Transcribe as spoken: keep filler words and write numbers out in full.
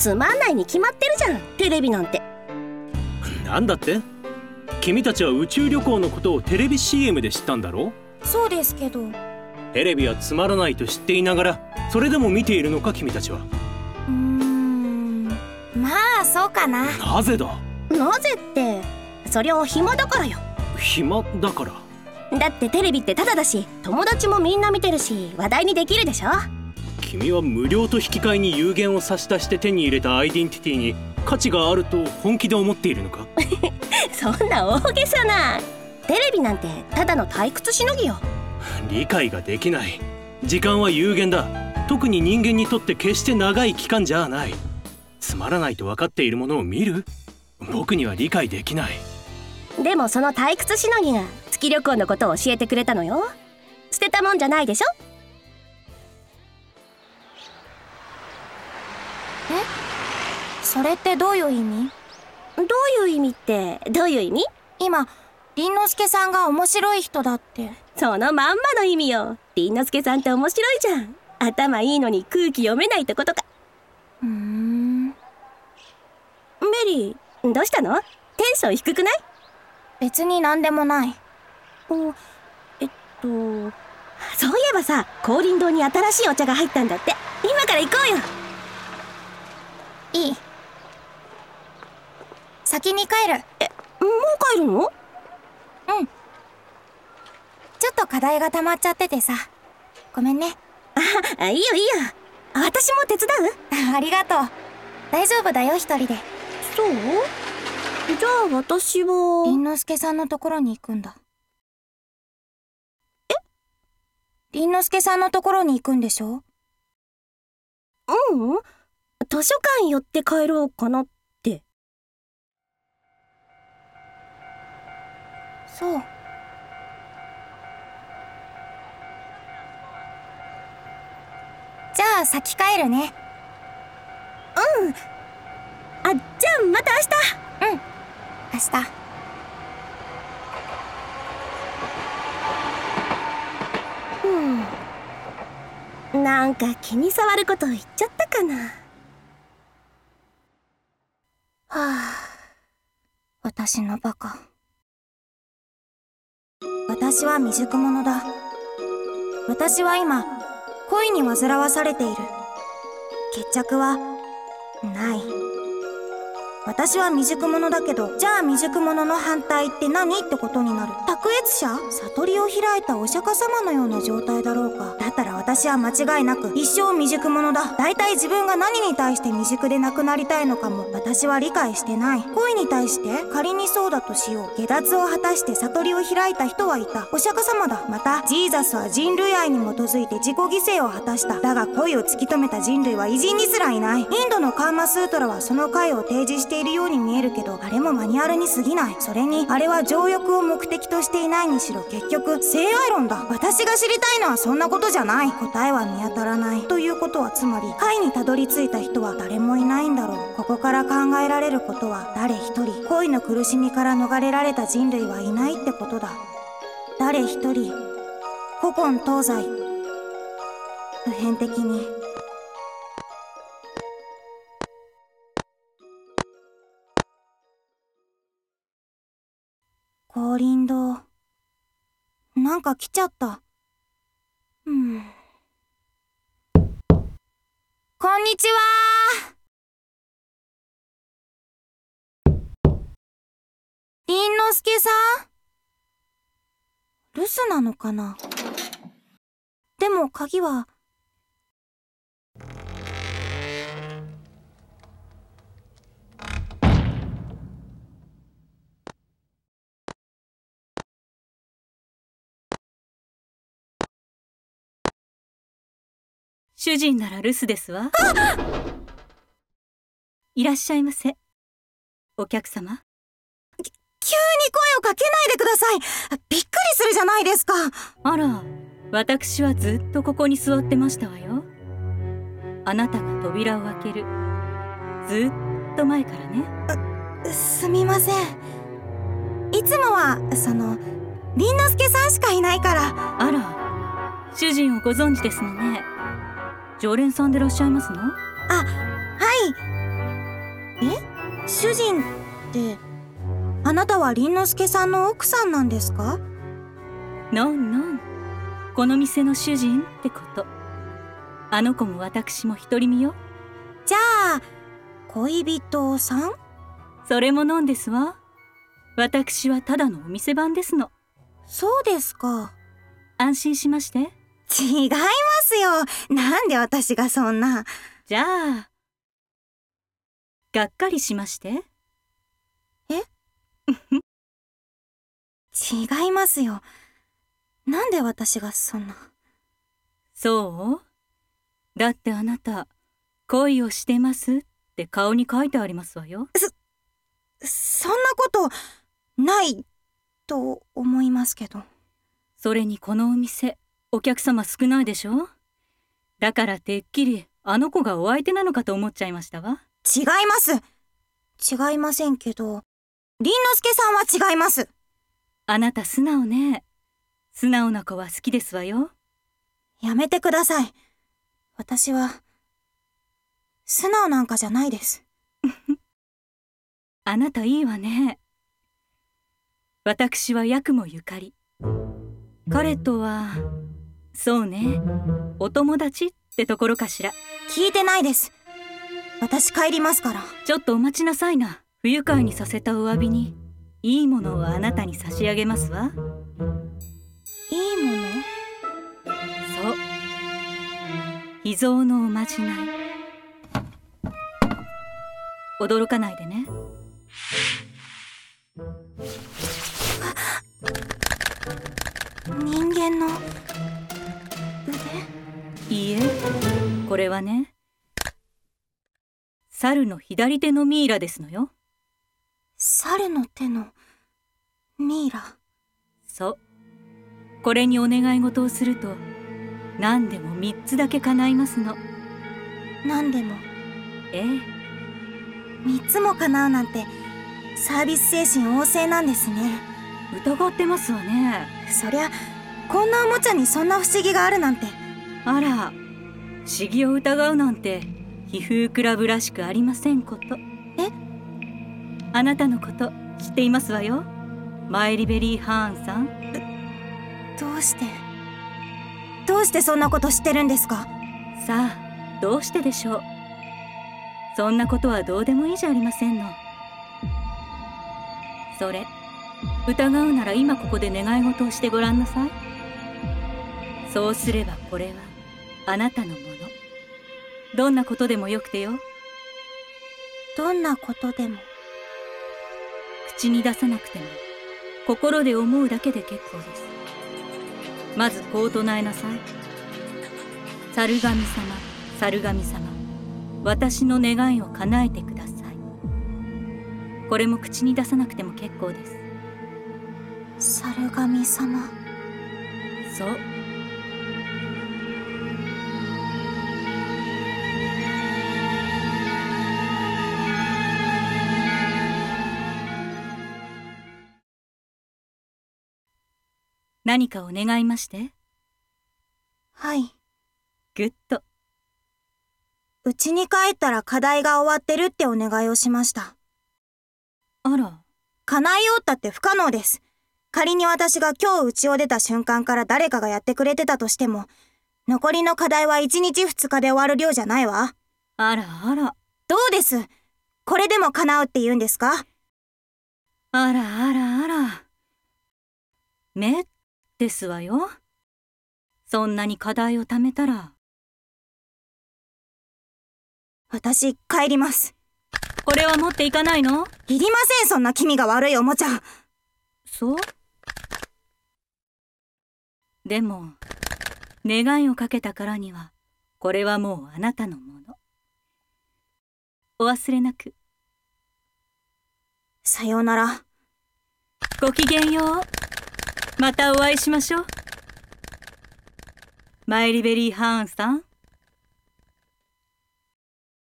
つまんないに決まってるじゃん、テレビなんて。 なんだって？君たちは宇宙旅行のことをテレビ シーエム で知ったんだろ？ そうですけど。 テレビはつまらないと知っていながらそれでも見ているのか君たちは。 うーん、まあそうかな。 なぜだ？ なぜって、そりゃ暇だからよ。 暇だから？ だってテレビってタダだし、友達もみんな見てるし、話題にできるでしょ。 君は無料と引き換えに有限を差し出して手に入れたアイデンティティに価値があると本気で思っているのか？ そんな大げさな。テレビなんてただの退屈しのぎよ。 理解ができない。時間は有限だ。特に人間にとって決して長い期間じゃない。つまらないと分かっているものを見る？僕には理解できない。 でもその退屈しのぎが月旅行のことを教えてくれたのよ。捨てたもんじゃないでしょ。 え？それってどういう意味？ どういう意味ってどういう意味？ 今凛之介さんが面白い人だって。 そのまんまの意味よ。凛之介さんって面白いじゃん。頭いいのに空気読めないとことか。 うーん。 メリー、どうしたの？テンション低くない？ 別になんでもない。 お、えっとそういえばさ、光琳堂に新しいお茶が入ったんだって。今から行こうよ。 いい。先に帰る。 え、もう帰るの？ うん。ちょっと課題が溜まっちゃっててさ。ごめんね。 あ、いいよいいよ。私も手伝う？ ありがとう。大丈夫だよ、一人で。 そう？じゃあ私は凛之介さんのところに行くんだ。 え？ 凛之介さんのところに行くんでしょ？ ううん。図書館寄って帰ろうかなって。 そう。じゃあ先帰るね。 うん。あ、じゃあまた明日。 うん。明日。 うん。なんか気に障ること言っちゃったかな。 はあ。私のバカ。私は未熟者だ。私は今恋に煩わされている。決着はない。私は未熟者だけど、じゃあ未熟者の反対って何ってことになる。卓越者？悟りを開いたお釈迦様のような状態だろうか。だったら私は間違いなく一生未熟者だ。だいたい自分が何に対して未熟でなくなりたいのかも私は理解してない。恋に対して仮にそうだとしよう。下脱を果たして悟りを開いた人はいた。お釈迦様だ。またジーザスは人類愛に基づいて自己犠牲を果たした。だが恋を突き止めた人類は偉人にすらいない。インドのカーマスートラはその解を提示しているように見えるけど、あれもマニュアルに過ぎない。それにあれは情欲を目的としていないにしろ結局性愛論だ。私が知りたいのはそんなことじゃない。答えは見当たらない。ということはつまり解にたどり着いた人は誰もいないんだろう。ここから考えられることは誰一人恋の苦しみから逃れられた人類はいないってことだ。誰一人古今東西普遍的に。光琳堂。なんか来ちゃった。うん。こんにちはー。凛之介さん？留守なのかな？でも鍵は。 主人なら留守ですわ。いらっしゃいませ。お客様。 き、急に声をかけないでください。びっくりするじゃないですか。 あら、私はずっとここに座ってましたわよ。あなたが扉を開けるずっと前からね。 すみません。いつもはその凛之介さんしかいないから。 あら、主人をご存知ですのね。常連さんでいらっしゃいますの？ あ、はい。 え？主人って、あなたは凛之介さんの奥さんなんですか？ のんのん、この店の主人ってこと。あの子も私も独り身よ。 じゃあ、恋人さん？ それものんですわ。私はただのお店番ですの。 そうですか。 安心しまして。 違いますよ。なんで私がそんな。 じゃあ、がっかりしまして。 え違いますよ。なんで私がそんな。 そう？だってあなた、恋をしてますって顔に書いてありますわよ。 そ、そんなことないと思いますけど。 それにこのお店、お客様少ないでしょ？だからてっきりあの子がお相手なのかと思っちゃいましたわ。 違います。違いませんけど、凛之介さんは違います。 あなた素直ね。素直な子は好きですわよ。 やめてください。私は、素直なんかじゃないです。 あなたいいわね。私は八雲ゆかり。彼とは、そうね、お友達ってところかしら。 聞いてないです。私帰りますから。 ちょっとお待ちなさいな。不愉快にさせたお詫びに、いいものをあなたに差し上げますわ。 いいもの？ そう。秘蔵のおまじない。驚かないでね。 人間の腕？ いいえ、これはね、猿の左手のミイラですのよ。 猿の手のミイラ？ そう。これにお願い事をすると、何でも三つだけ叶いますの。 何でも？ ええ。 三つも叶うなんて、サービス精神旺盛なんですね。 疑ってますわね。 そりゃ、こんなおもちゃにそんな不思議があるなんて。 あら、不思議を疑うなんて、皮膚クラブらしくありませんこと。 え？ あなたのこと知っていますわよ。マイリベリー・ハーンさん。 どうしてどうしてそんなこと知ってるんですか？ さあ、どうしてでしょう。そんなことはどうでもいいじゃありませんの。それ、疑うなら今ここで願い事をしてごらんなさい。そうすればこれはあなたのもの。どんなことでもよくてよ。 どんなことでも？ 口に出さなくても心で思うだけで結構です。まずこう唱えなさい。猿神様、猿神様、私の願いを叶えてください。これも口に出さなくても結構です。 猿神様。 そう。何かお願いまして。 はい。 ぐっと。 家に帰ったら課題が終わってるってお願いをしました。 あら。 叶えようったって不可能です。仮に私が今日家を出た瞬間から誰かがやってくれてたとしても、残りの課題はいちにちふつかで終わる量じゃないわ。 あらあら。 どうです？これでも叶うって言うんですか？ あらあらあら。めですわよ。そんなに課題を貯めたら。 私、帰ります。 これは持っていかないの？ いりません、そんな気味が悪いおもちゃ。 そう？でも、願いをかけたからには、これはもうあなたのもの。お忘れなく。 さようなら。 ごきげんよう。またお会いしましょう。マイリベリー・ハーンさん。